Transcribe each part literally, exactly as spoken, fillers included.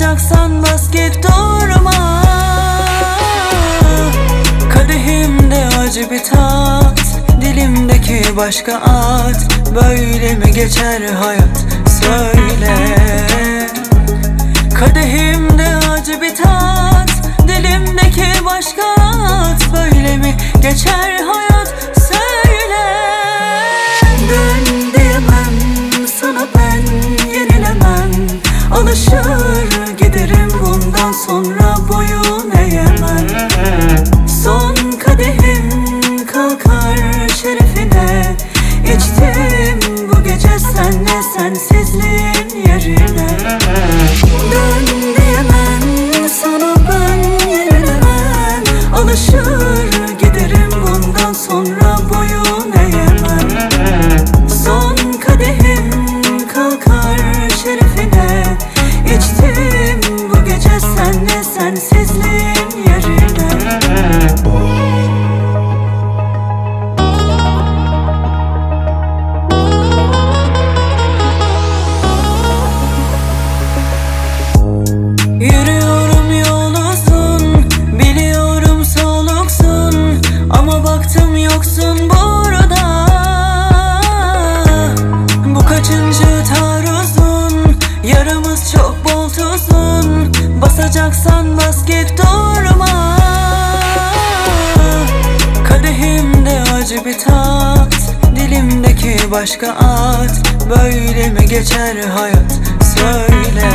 Basacaksan bas git durma. Kadehimde acı bir tat, dilimdeki başka at. Böyle mi geçer hayat, söyle. Kadehimde acı bir tat, dilimdeki başka at. Böyle mi geçer hayat, söyle. Dön diyemem sana ben, yenilemem. Alışır giderim bundan sonra, boyun eğemem. Son kadehim kalkar şerefine. İçtim bu gece senle, sensizliğin yerine. Dön diyemem sana ben, yenilemem. Alışır giderim bundan sonra, boyun eğemem. Son kadehim kalkar şerefine. İçtim bu gece senle, sensizliğin yerine. Yürüyorum yol uzun, biliyorum soluksun, ama baktım yoksun burada. Bu kaçıncı taarruzun, yaramız çok bol tuzun. Basacaksan bas git durma. Kadehimde acı bir tat, dilimdeki başka at. Böyle mi geçer hayat, söyle.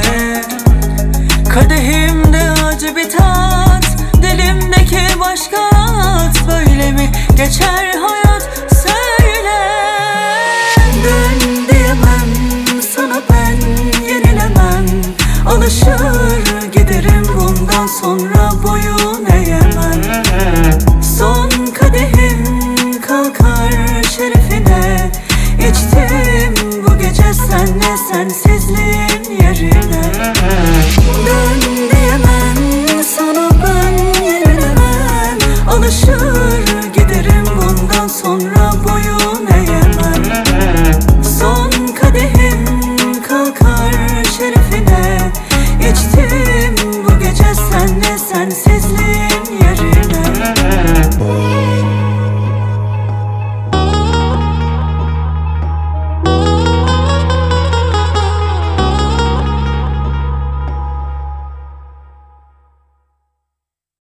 Kadehimde acı bir tat, dilimdeki başka at. Böyle mi geçer hayat, söyle. Dön diyemem sana ben, yenilemem. Alışır giderim bundan sonra, boyun eğemem. Son kadehim kalkar şerefine. İçtim bu gece senle, sensizliğin yerine. Dön diyemem sana ben, yenilemem. Alışır